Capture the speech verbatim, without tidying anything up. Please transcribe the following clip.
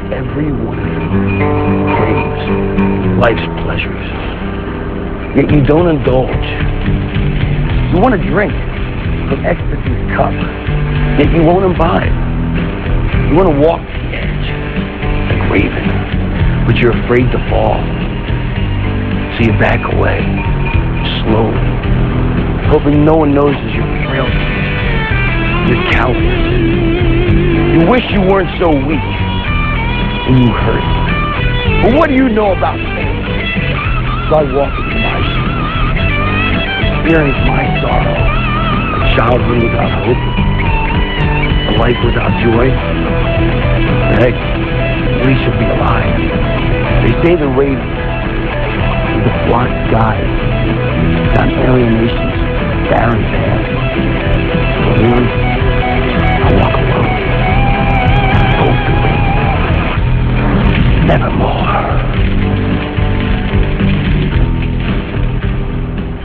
every one of you craves life's pleasures, yet you don't indulge. You want to drink from ecstasy's cup, yet you won't imbibe. You want to walk the edge like Raven, but you're afraid to fall. So you back away, slowly, hoping no one notices your frailty, your cowardice. You wish you weren't so weak, and you hurt. But what do you know about pain? So I walk into my shoes, experience my sorrow, a childhood without hope, a life without joy. Hey, at least you'll be alive. They say the raven is the flock skies down alienation's barren path. But really, I walk alone. Hope the raven. Nevermore.